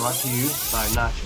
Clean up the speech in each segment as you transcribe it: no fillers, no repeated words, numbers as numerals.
brought to you by Nacho.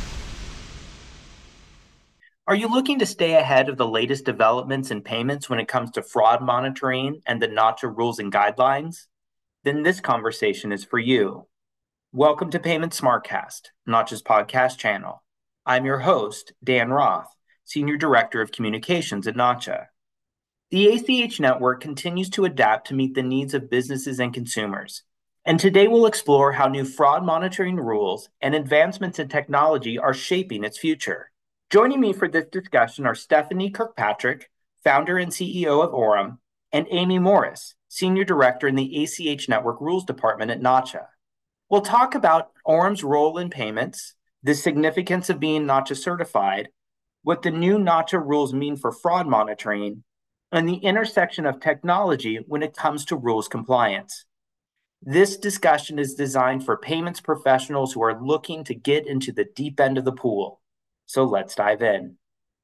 Are you looking to stay ahead of the latest developments in payments when it comes to fraud monitoring and the NACHA rules and guidelines? Then this conversation is for you. Welcome to Payment Smartcast, NACHA's podcast channel. I'm your host, Dan Roth, Senior Director of Communications at NACHA. The ACH network continues to adapt to meet the needs of businesses and consumers. And today we'll explore how new fraud monitoring rules and advancements in technology are shaping its future. Joining me for this discussion are Stephanie Kirkpatrick, founder and CEO of Orem, and Amy Morris, Senior Director in the ACH Network Rules Department at NACHA. We'll talk about Orem's role in payments, the significance of being NACHA certified, what the new NACHA rules mean for fraud monitoring, and the intersection of technology when it comes to rules compliance. This discussion is designed for payments professionals who are looking to get into the deep end of the pool. So let's dive in.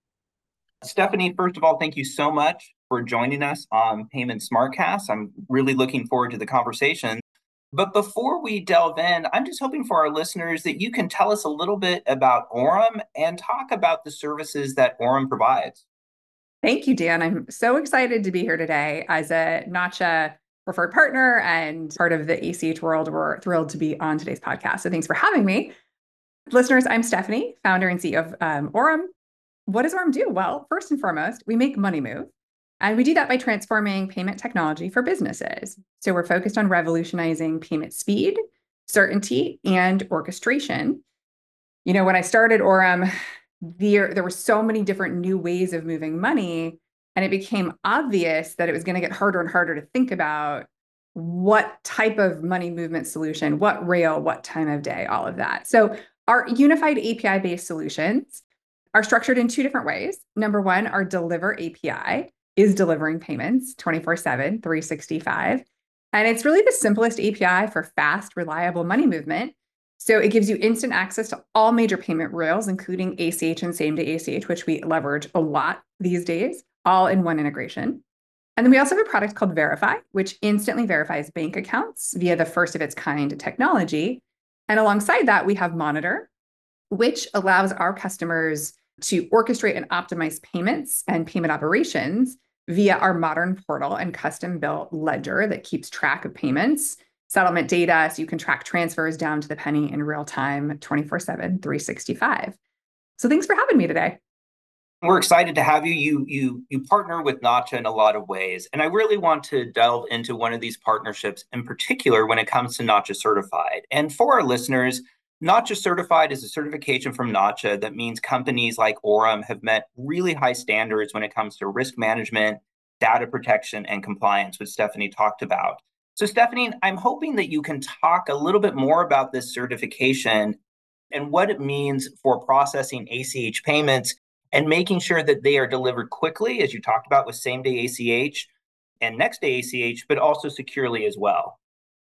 Stephanie, first of all, thank you so much for joining us on Payment Smartcast. I'm really looking forward to the conversation. But before we delve in, I'm just hoping for our listeners that you can tell us a little bit about Orem and talk about the services that Orem provides. Thank you, Dan. I'm so excited to be here today as a NACHA preferred partner and part of the ACH world. We're thrilled to be on today's podcast. So thanks for having me. Listeners, I'm Stephanie, founder and CEO of Orem. What does Orem do? Well, first and foremost, we make money move. And we do that by transforming payment technology for businesses. So we're focused on revolutionizing payment speed, certainty, and orchestration. You know, when I started Orem, there were so many different new ways of moving money, and it became obvious that it was going to get harder and harder to think about what type of money movement solution, what rail, what time of day, all of that. So our unified API-based solutions are structured in two different ways. Number one, our Deliver API is delivering payments 24/7, 365. And it's really the simplest API for fast, reliable money movement. So it gives you instant access to all major payment rails, including ACH and same-day ACH, which we leverage a lot these days, all in one integration. And then we also have a product called Verify, which instantly verifies bank accounts via the first of its kind technology. And alongside that, we have Monitor, which allows our customers to orchestrate and optimize payments and payment operations via our modern portal and custom-built ledger that keeps track of payments, settlement data, so you can track transfers down to the penny in real time, 24/7, 365. So thanks for having me today. We're excited to have you. You partner with NACHA in a lot of ways, and I really want to delve into one of these partnerships in particular when it comes to NACHA Certified. And for our listeners, NACHA Certified is a certification from NACHA that means companies like Orem have met really high standards when it comes to risk management, data protection, and compliance, which Stephanie talked about. So Stephanie, I'm hoping that you can talk a little bit more about this certification and what it means for processing ACH payments and making sure that they are delivered quickly, as you talked about with same-day ACH and next-day ACH, but also securely as well.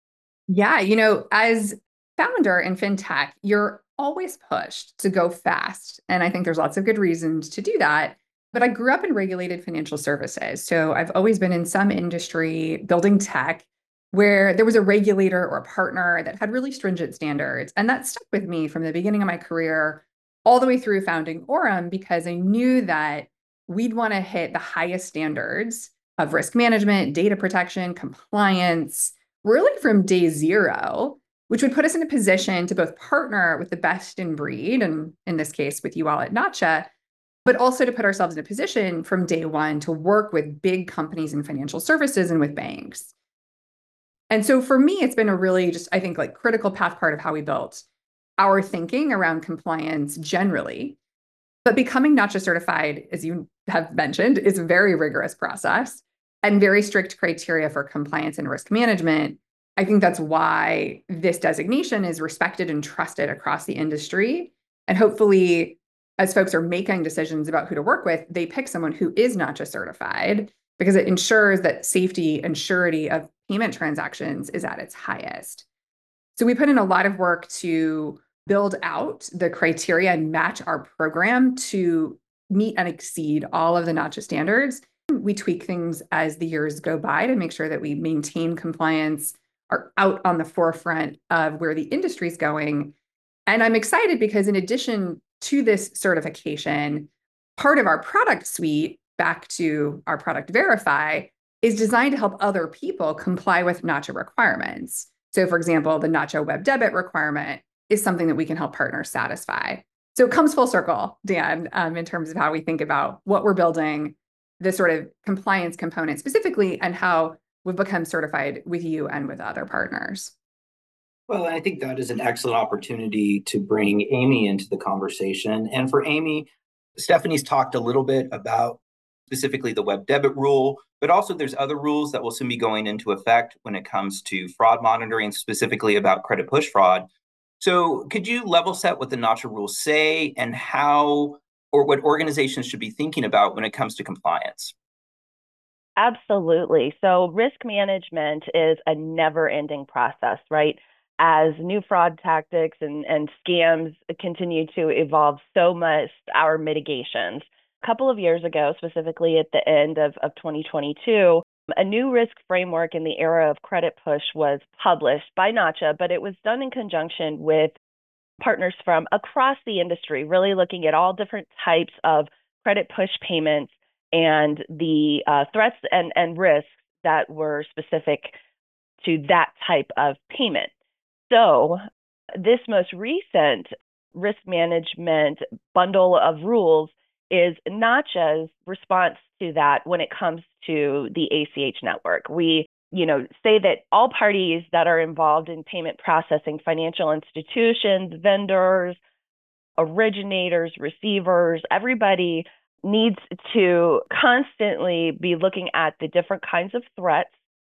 Yeah, as founder in fintech, you're always pushed to go fast. And I think there's lots of good reasons to do that. But I grew up in regulated financial services. So I've always been in some industry building tech where there was a regulator or a partner that had really stringent standards. And that stuck with me from the beginning of my career all the way through founding Orem, because I knew that we'd want to hit the highest standards of risk management, data protection, compliance, really from day zero, which would put us in a position to both partner with the best in breed, and in this case with you all at NACHA, but also to put ourselves in a position from day one to work with big companies in financial services and with banks. And so for me, it's been a really just, I think, like critical path part of how we built our thinking around compliance generally. But becoming NACHA certified, as you have mentioned, is a very rigorous process and very strict criteria for compliance and risk management. I think that's why this designation is respected and trusted across the industry. And hopefully, as folks are making decisions about who to work with, they pick someone who is NACHA certified, because it ensures that safety and surety of payment transactions is at its highest. So we put in a lot of work to build out the criteria and match our program to meet and exceed all of the NACHA standards. We tweak things as the years go by to make sure that we maintain compliance, are out on the forefront of where the industry is going, And I'm excited because in addition to this certification, part of our product suite, back to our product Verify, is designed to help other people comply with NACHA requirements. So, for example, the NACHA web debit requirement is something that we can help partners satisfy. So it comes full circle, Dan, in terms of how we think about what we're building, this sort of compliance component specifically, and how we've become certified with you and with other partners. Well, I think that is an excellent opportunity to bring Amy into the conversation. And for Amy, Stephanie's talked a little bit about specifically the web debit rule, but also there's other rules that will soon be going into effect when it comes to fraud monitoring, specifically about credit push fraud. So could you level set what the NACHA rules say and how or what organizations should be thinking about when it comes to compliance? Absolutely. So risk management is a never-ending process, right? As new fraud tactics and scams continue to evolve, so must our mitigations. A couple of years ago, specifically at the end of 2022, a new risk framework in the era of credit push was published by NACHA, but it was done in conjunction with partners from across the industry, really looking at all different types of credit push payments and the threats and risks that were specific to that type of payment. So this most recent risk management bundle of rules is NACHA's response to that when it comes to the ACH network. We say that all parties that are involved in payment processing, financial institutions, vendors, originators, receivers, everybody needs to constantly be looking at the different kinds of threats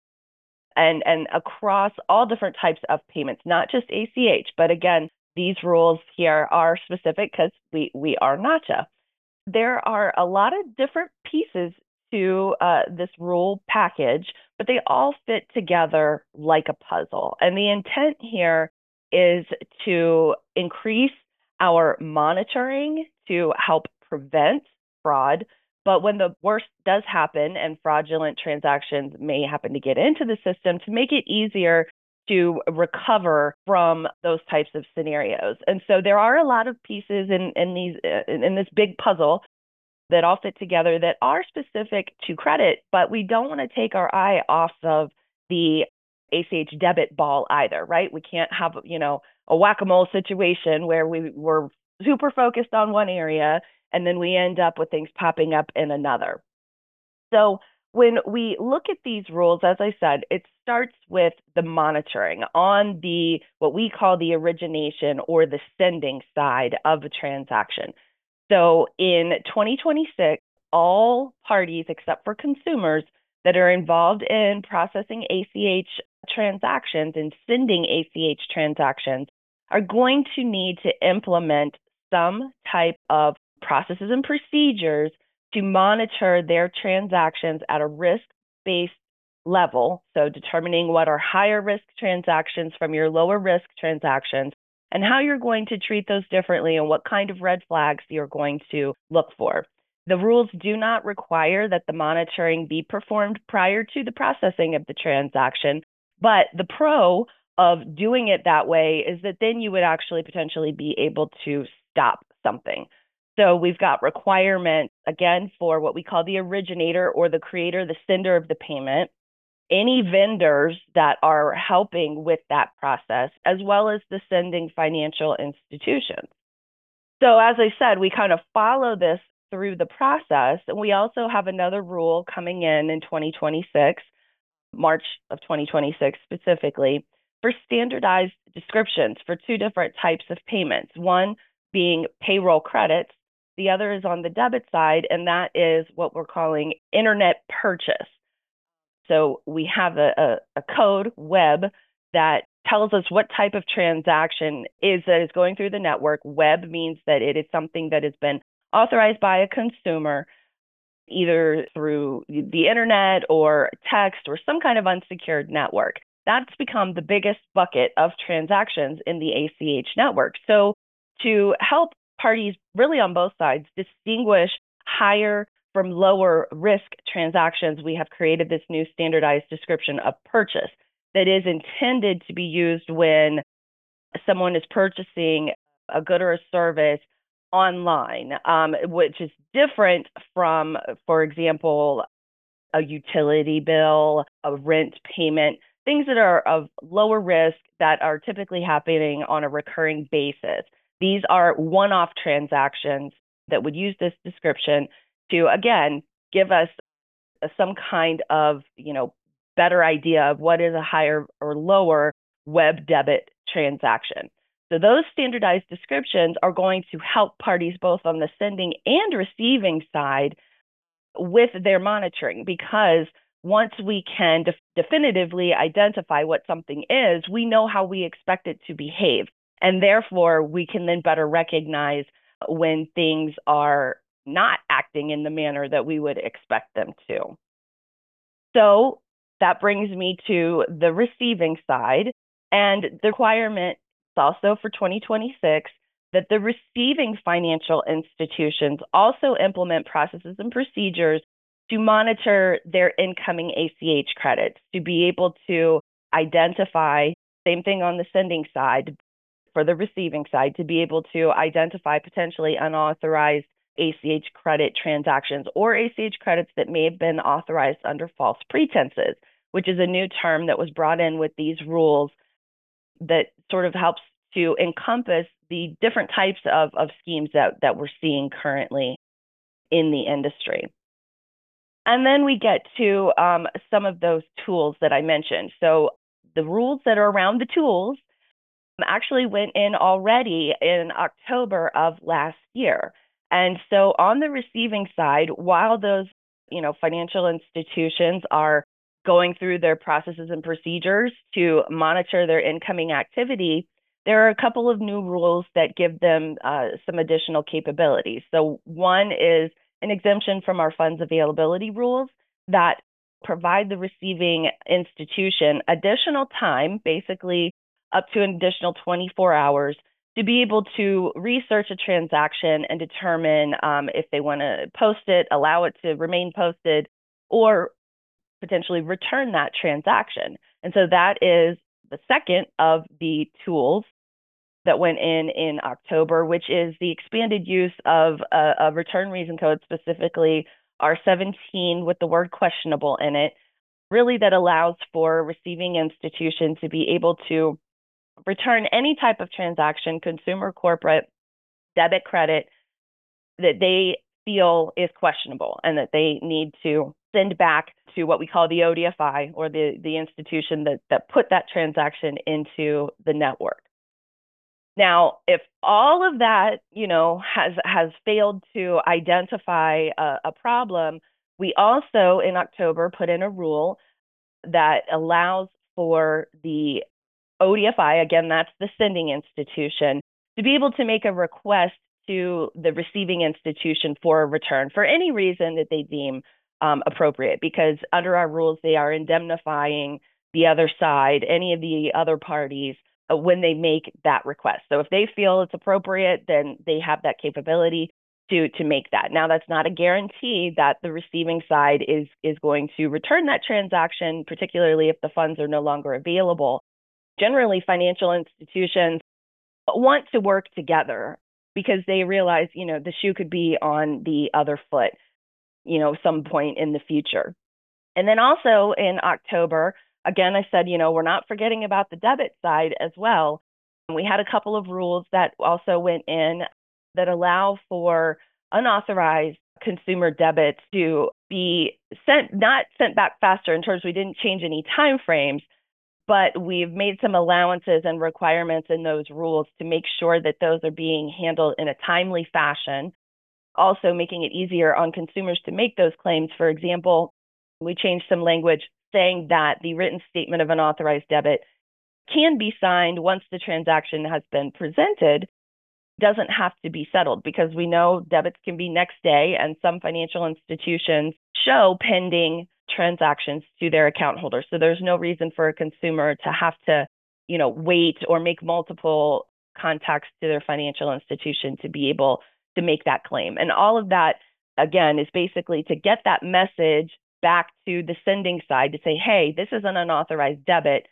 and across all different types of payments, not just ACH. But again, these rules here are specific because we are NACHA. There are a lot of different pieces to this rule package, but they all fit together like a puzzle. And the intent here is to increase our monitoring to help prevent fraud. But when the worst does happen and fraudulent transactions may happen to get into the system, to make it easier to recover from those types of scenarios. And so there are a lot of pieces in this big puzzle that all fit together that are specific to credit, but we don't want to take our eye off of the ACH debit ball either, right? We can't have, a whack-a-mole situation where we were super focused on one area and then we end up with things popping up in another. So when we look at these rules, as I said, it starts with the monitoring on the what we call the origination or the sending side of a transaction. So in 2026, all parties except for consumers that are involved in processing ACH transactions and sending ACH transactions are going to need to implement some type of processes and procedures to monitor their transactions at a risk-based level. So determining what are higher risk transactions from your lower risk transactions and how you're going to treat those differently and what kind of red flags you're going to look for. The rules do not require that the monitoring be performed prior to the processing of the transaction, but the pro of doing it that way is that then you would actually potentially be able to stop something. So we've got requirements, again, for what we call the originator or the creator, the sender of the payment, any vendors that are helping with that process, as well as the sending financial institutions. So as I said, we kind of follow this through the process. And we also have another rule coming in 2026, March of 2026 specifically, for standardized descriptions for two different types of payments. One being payroll credits. The other is on the debit side, and that is what we're calling internet purchase. So we have a code web that tells us what type of transaction is that is going through the network. Web means that it is something that has been authorized by a consumer, either through the internet or text or some kind of unsecured network. That's become the biggest bucket of transactions in the ACH network. So to help parties really on both sides distinguish higher from lower risk transactions, we have created this new standardized description of purchase that is intended to be used when someone is purchasing a good or a service online, which is different from, for example, a utility bill, a rent payment, things that are of lower risk that are typically happening on a recurring basis. These are one-off transactions that would use this description to, again, give us some kind of, better idea of what is a higher or lower web debit transaction. So those standardized descriptions are going to help parties both on the sending and receiving side with their monitoring, because once we can definitively identify what something is, we know how we expect it to behave. And therefore, we can then better recognize when things are not acting in the manner that we would expect them to. So that brings me to the receiving side, and the requirement also for 2026 that the receiving financial institutions also implement processes and procedures to monitor their incoming ACH credits, to be able to identify, same thing on the sending side, for the receiving side, to be able to identify potentially unauthorized ACH credit transactions or ACH credits that may have been authorized under false pretenses, which is a new term that was brought in with these rules that sort of helps to encompass the different types of schemes that we're seeing currently in the industry. And then we get to some of those tools that I mentioned. So the rules that are around the tools actually went in already in October of last year. And so on the receiving side, while those, financial institutions are going through their processes and procedures to monitor their incoming activity, there are a couple of new rules that give them some additional capabilities. So one is an exemption from our funds availability rules that provide the receiving institution additional time, basically up to an additional 24 hours, to be able to research a transaction and determine if they want to post it, allow it to remain posted, or potentially return that transaction. And so that is the second of the tools that went in October, which is the expanded use of a return reason code, specifically R17 with the word questionable in it, really that allows for receiving institution to be able to return any type of transaction, consumer, corporate, debit, credit, that they feel is questionable and that they need to send back to what we call the ODFI, or the institution that put that transaction into the network. Now, if all of that, has failed to identify a problem, we also in October put in a rule that allows for the ODFI, again, that's the sending institution, to be able to make a request to the receiving institution for a return for any reason that they deem appropriate, because under our rules, they are indemnifying the other side, any of the other parties, when they make that request. So if they feel it's appropriate, then they have that capability to make that. Now, that's not a guarantee that the receiving side is going to return that transaction, particularly if the funds are no longer available. Generally, financial institutions want to work together because they realize, the shoe could be on the other foot, some point in the future. And then also in October, again, I said, we're not forgetting about the debit side as well. We had a couple of rules that also went in that allow for unauthorized consumer debits to be not sent back faster, in terms we didn't change any time frames, but we've made some allowances and requirements in those rules to make sure that those are being handled in a timely fashion, also making it easier on consumers to make those claims. For example, we changed some language saying that the written statement of unauthorized debit can be signed once the transaction has been presented, doesn't have to be settled, because we know debits can be next day, and some financial institutions show pending transactions to their account holders. So there's no reason for a consumer to have to, wait or make multiple contacts to their financial institution to be able to make that claim. And all of that, again, is basically to get that message back to the sending side to say, hey, this is an unauthorized debit.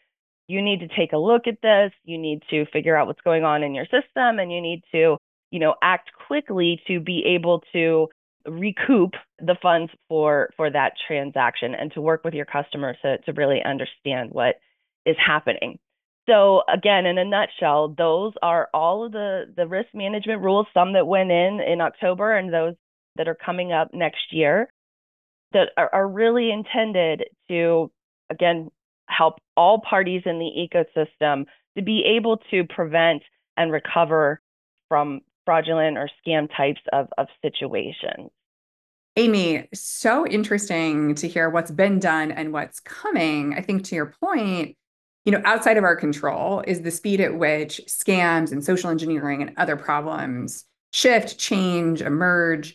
you need to take a look at this. You need to figure out what's going on in your system, and you need to, act quickly to be able to recoup the funds for that transaction and to work with your customer to really understand what is happening. So again, in a nutshell, those are all of the risk management rules, some that went in October and those that are coming up next year, that are really intended to, again, help all parties in the ecosystem to be able to prevent and recover from fraudulent or scam types of situations. Amy, so interesting to hear what's been done and what's coming. I think to your point, outside of our control is the speed at which scams and social engineering and other problems shift, change, emerge.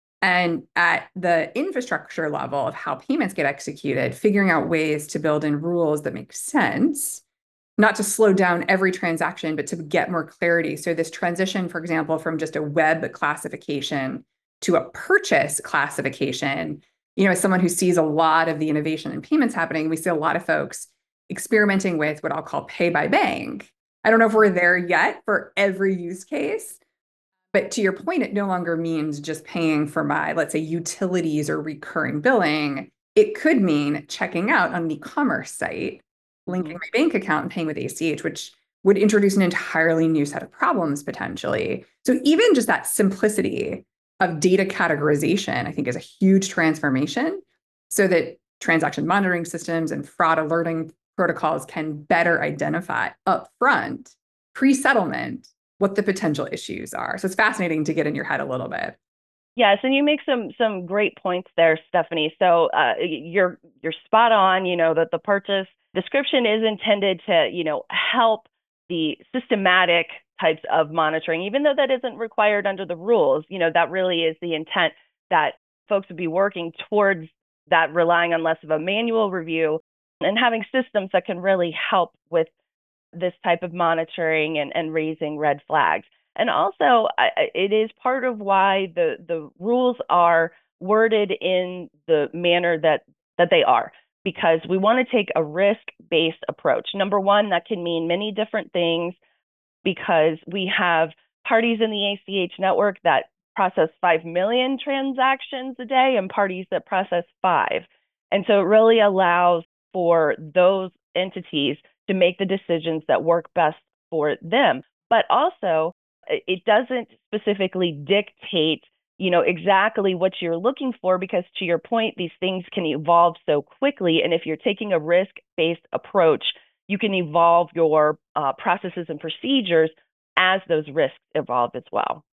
And at the infrastructure level of how payments get executed, figuring out ways to build in rules that make sense, not to slow down every transaction, but to get more clarity. So this transition, for example, from just a web classification to a purchase classification, as someone who sees a lot of the innovation in payments happening, we see a lot of folks experimenting with what I'll call pay by bank. I don't know if we're there yet for every use case, but to your point, it no longer means just paying for my, let's say, utilities or recurring billing. It could mean checking out on an e-commerce site, linking my bank account and paying with ACH, which would introduce an entirely new set of problems potentially. So even just that simplicity of data categorization, I think, is a huge transformation so that transaction monitoring systems and fraud alerting protocols can better identify upfront, pre-settlement, what the potential issues are. So it's fascinating to get in your head a little bit. Yes, and you make some great points there, Stephanie. So you're spot on. That the purchase description is intended to help the systematic types of monitoring, even though that isn't required under the rules. That really is the intent, that folks would be working towards that, relying on less of a manual review and having systems that can really help with this type of monitoring and raising red flags. And also, it is part of why the rules are worded in the manner that they are, because we want to take a risk-based approach. Number one, that can mean many different things, because we have parties in the ACH network that process 5 million transactions a day and parties that process 5. And so it really allows for those entities to make the decisions that work best for them. But also, it doesn't specifically dictate, exactly what you're looking for, because to your point, these things can evolve so quickly. And if you're taking a risk-based approach, you can evolve your processes and procedures as those risks evolve as well.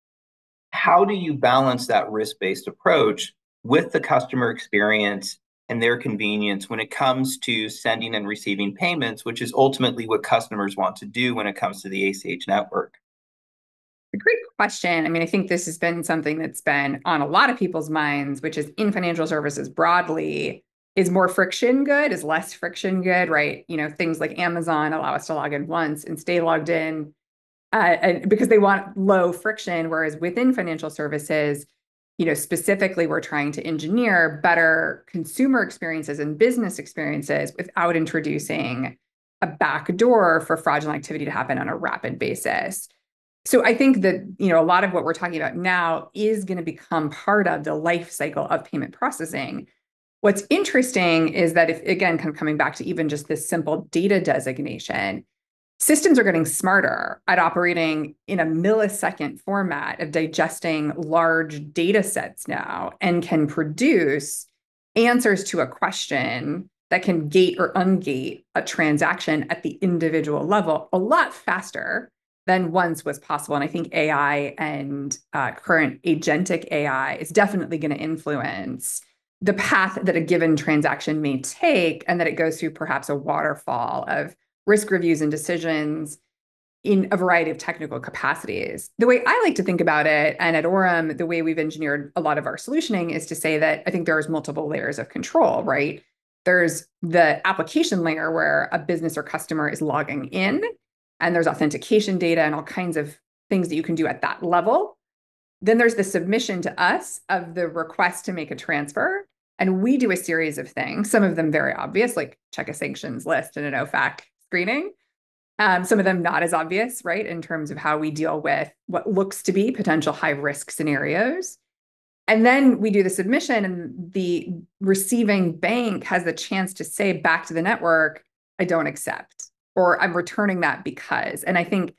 How do you balance that risk-based approach with the customer experience and their convenience when it comes to sending and receiving payments, which is ultimately what customers want to do when it comes to the ACH network? A great question. I mean, I think this has been something that's been on a lot of people's minds, which is in financial services broadly, is more friction good? Is less friction good, right? Things like Amazon allow us to log in once and stay logged in and because they want low friction, whereas within financial services, specifically, we're trying to engineer better consumer experiences and business experiences without introducing a backdoor for fraudulent activity to happen on a rapid basis. So I think that, a lot of what we're talking about now is going to become part of the life cycle of payment processing. What's interesting is that if, again, kind of coming back to even just this simple data designation, systems are getting smarter at operating in a millisecond format of digesting large data sets now, and can produce answers to a question that can gate or ungate a transaction at the individual level a lot faster than once was possible. And I think AI and current agentic AI is definitely going to influence the path that a given transaction may take, and that it goes through perhaps a waterfall of risk reviews and decisions in a variety of technical capacities. The way I like to think about it, and at Aurum, the way we've engineered a lot of our solutioning, is to say that I think there's multiple layers of control, right? There's the application layer where a business or customer is logging in, and there's authentication data and all kinds of things that you can do at that level. Then there's the submission to us of the request to make a transfer. And we do a series of things, some of them very obvious, like check a sanctions list and an OFAC screening. Some of them not as obvious, right, in terms of how we deal with what looks to be potential high risk scenarios. And then we do the submission, and the receiving bank has the chance to say back to the network, I don't accept, or I'm returning that because. And I think,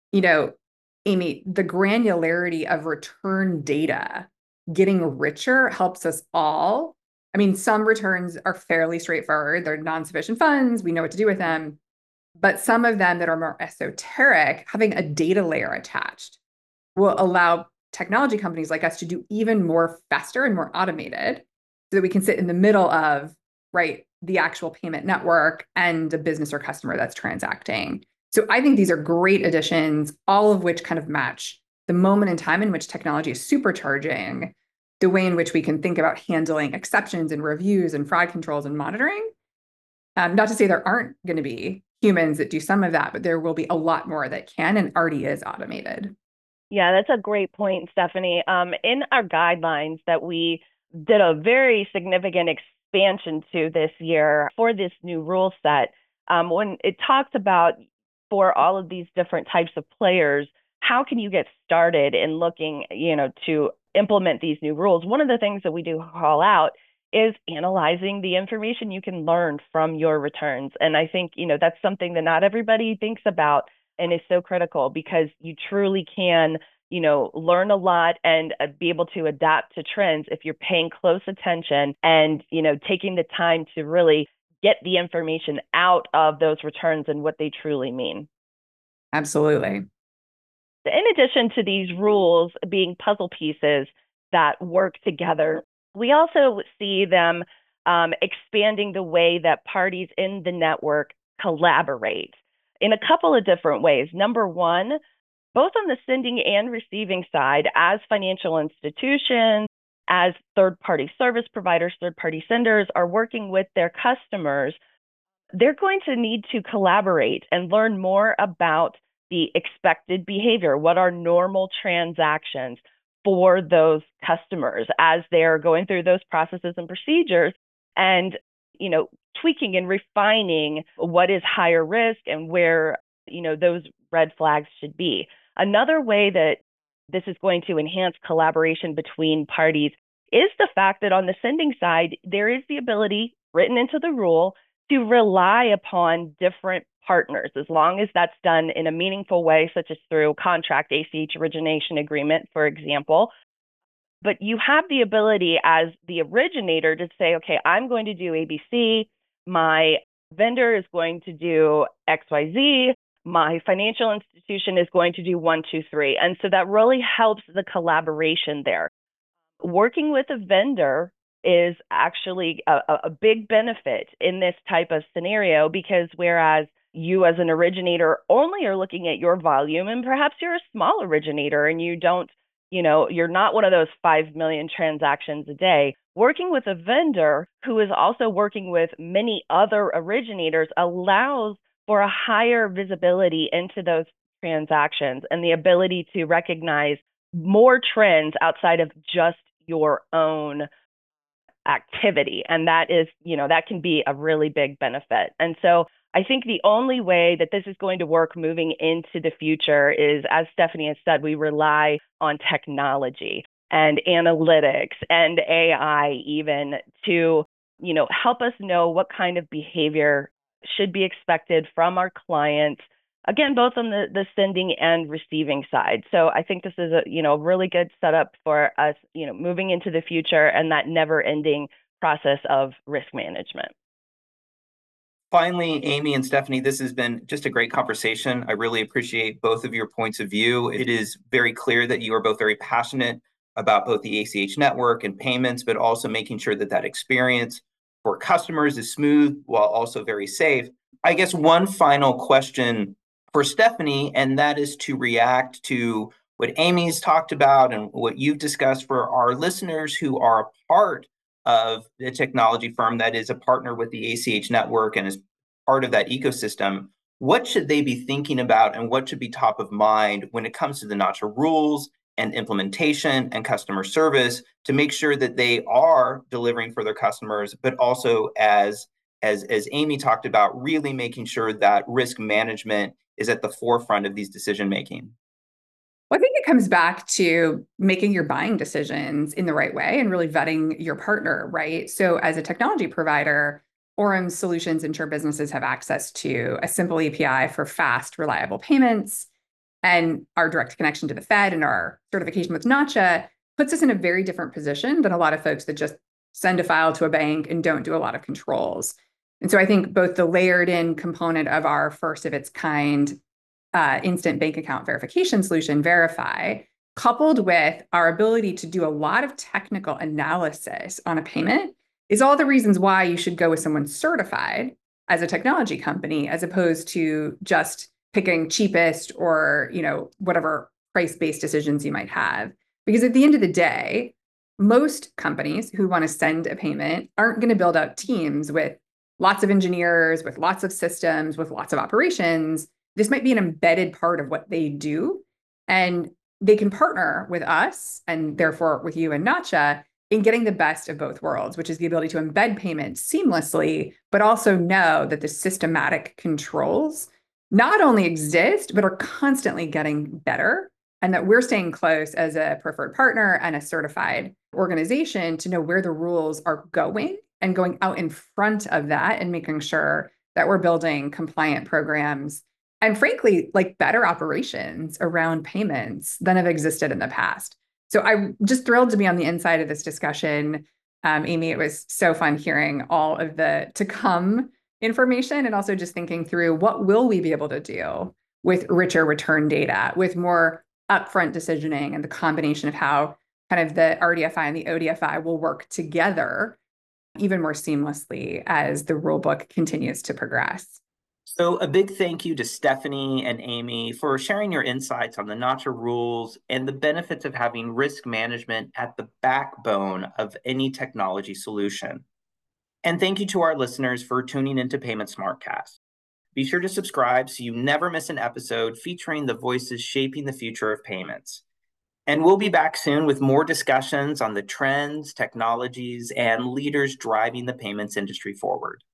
Amy, the granularity of return data getting richer helps us all. I mean, some returns are fairly straightforward. They're non-sufficient funds. We know what to do with them. But some of them that are more esoteric, having a data layer attached will allow technology companies like us to do even more faster and more automated so that we can sit in the middle of, right, the actual payment network and a business or customer that's transacting. So I think these are great additions, all of which kind of match the moment in time in which technology is supercharging the way in which we can think about handling exceptions and reviews and fraud controls and monitoring. Not to say there aren't going to be humans that do some of that, but there will be a lot more that can and already is automated. Yeah, that's a great point, Stephanie. In our guidelines that we did a very significant expansion to this year for this new rule set, when it talks about for all of these different types of players, how can you get started in looking, to implement these new rules? One of the things that we do call out is analyzing the information you can learn from your returns. And I think, that's something that not everybody thinks about and is so critical, because you truly can, learn a lot and be able to adapt to trends if you're paying close attention and, taking the time to really get the information out of those returns and what they truly mean. Absolutely. In addition to these rules being puzzle pieces that work together, we also see them expanding the way that parties in the network collaborate in a couple of different ways. Number one, both on the sending and receiving side, as financial institutions, as third-party service providers, third-party senders are working with their customers, they're going to need to collaborate and learn more about the expected behavior, what are normal transactions for those customers as they're going through those processes and procedures, and tweaking and refining what is higher risk and where those red flags should be. Another way that this is going to enhance collaboration between parties is the fact that on the sending side, there is the ability written into the rule to rely upon different partners, as long as that's done in a meaningful way, such as through contract, ACH origination agreement, for example. But you have the ability as the originator to say, okay, I'm going to do ABC, my vendor is going to do XYZ, my financial institution is going to do 1, 2, 3. And so that really helps the collaboration there. Working with a vendor is actually a big benefit in this type of scenario, because whereas you as an originator only are looking at your volume, and perhaps you're a small originator and you don't, you're not one of those 5 million transactions a day. Working with a vendor who is also working with many other originators allows for a higher visibility into those transactions and the ability to recognize more trends outside of just your own activity. And that is, that can be a really big benefit. And so I think the only way that this is going to work moving into the future is, as Stephanie has said, we rely on technology and analytics and AI even to, help us know what kind of behavior should be expected from our clients. Again, both on the sending and receiving side. So I think this is a really good setup for us, moving into the future and that never-ending process of risk management. Finally, Amy and Stephanie, this has been just a great conversation. I really appreciate both of your points of view. It is very clear that you are both very passionate about both the ACH network and payments, but also making sure that that experience for customers is smooth while also very safe. I guess one final question for Stephanie, and that is to react to what Amy's talked about and what you've discussed for our listeners who are a part of the technology firm that is a partner with the ACH network and is part of that ecosystem. What should they be thinking about and what should be top of mind when it comes to the NACHA rules and implementation and customer service to make sure that they are delivering for their customers, but also as as Amy talked about, really making sure that risk management is at the forefront of these decision making? Well, I think it comes back to making your buying decisions in the right way and really vetting your partner, right? So, as a technology provider, Orem Solutions ensure businesses have access to a simple API for fast, reliable payments. And our direct connection to the Fed and our certification with NACHA puts us in a very different position than a lot of folks that just send a file to a bank and don't do a lot of controls. And so I think both the layered in component of our first of its kind instant bank account verification solution, Verify, coupled with our ability to do a lot of technical analysis on a payment, is all the reasons why you should go with someone certified as a technology company, as opposed to just picking cheapest or, whatever price-based decisions you might have. Because at the end of the day, most companies who want to send a payment aren't going to build out teams with lots of engineers, with lots of systems, with lots of operations. This might be an embedded part of what they do. And they can partner with us and therefore with you and NACHA in getting the best of both worlds, which is the ability to embed payments seamlessly, but also know that the systematic controls not only exist, but are constantly getting better. And that we're staying close as a preferred partner and a certified organization to know where the rules are going and going out in front of that and making sure that we're building compliant programs and frankly, like better operations around payments than have existed in the past. So I'm just thrilled to be on the inside of this discussion. Amy, it was so fun hearing all of the to come information and also just thinking through what will we be able to do with richer return data, with more upfront decisioning and the combination of how kind of the RDFI and the ODFI will work together even more seamlessly as the rulebook continues to progress. So a big thank you to Stephanie and Amy for sharing your insights on the NACHA rules and the benefits of having risk management at the backbone of any technology solution. And thank you to our listeners for tuning into Payment Smartcast. Be sure to subscribe so you never miss an episode featuring the voices shaping the future of payments. And we'll be back soon with more discussions on the trends, technologies, and leaders driving the payments industry forward.